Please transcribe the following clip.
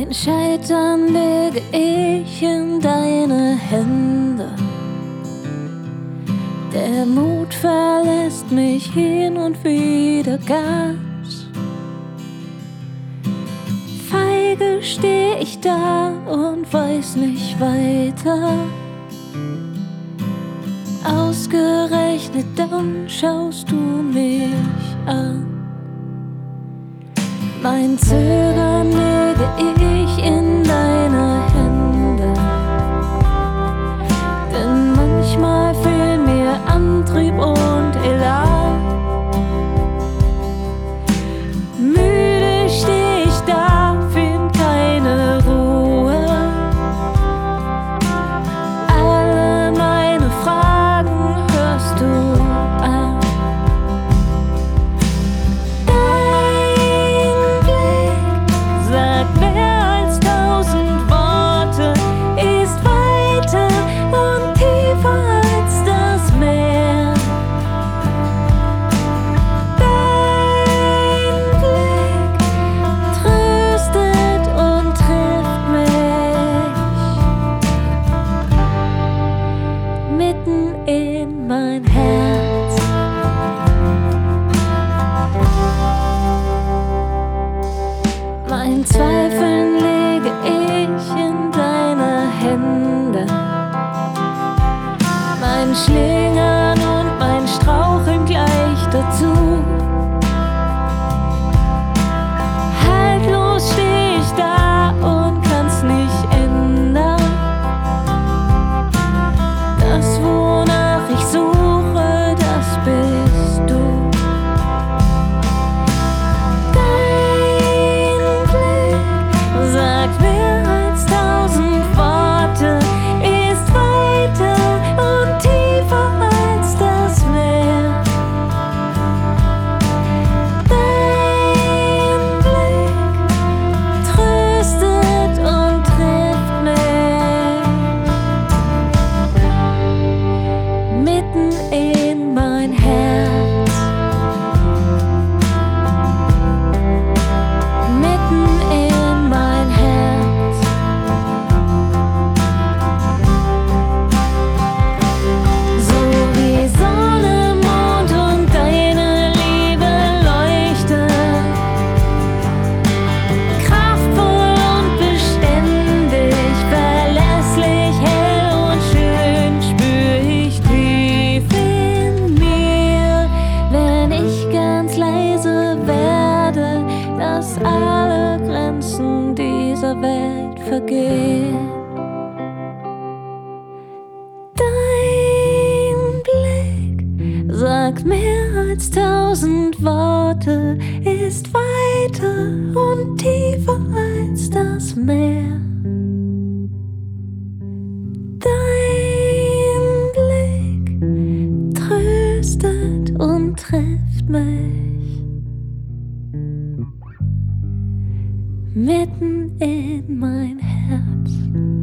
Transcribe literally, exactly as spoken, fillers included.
Mein Scheitern lege ich in deine Hände. Der Mut verlässt mich hin und wieder ganz. Feige steh ich da und weiß nicht weiter. Ausgerechnet dann schaust du mich an. Mein Zögern lege ich in deine Hände, denn manchmal fehlen mir Antrieb und Elan. Müde steh ich da, find keine Ruhe. Alle meine Fragen hörst du an. In mein Herz. Mein Zweifeln lege ich in deine Hände. Mein Schlingern und mein Straucheln gleich dazu. Haltlos steh ich da und kann's nicht ändern. Das wonach ich suche, das bist du. Dein Blick sagt mehr als tausend Worte, ist weiter und tiefer als das Meer. Dein Blick tröstet und trifft mich mitten in mein Herz, mitten in mein Herz. So wie Sonne, Mond und deine Liebe leuchtet, kraftvoll und beständig, verlässlich, hell und schön, spür ich tief in mir, wenn ich ganz leise werde, dass alle Grenzen dieser Welt vergehen. Dein Blick sagt mehr als tausend Worte, ist weiter und tiefer als das Meer. Dein Blick tröstet und trifft mich mitten in mein Herz.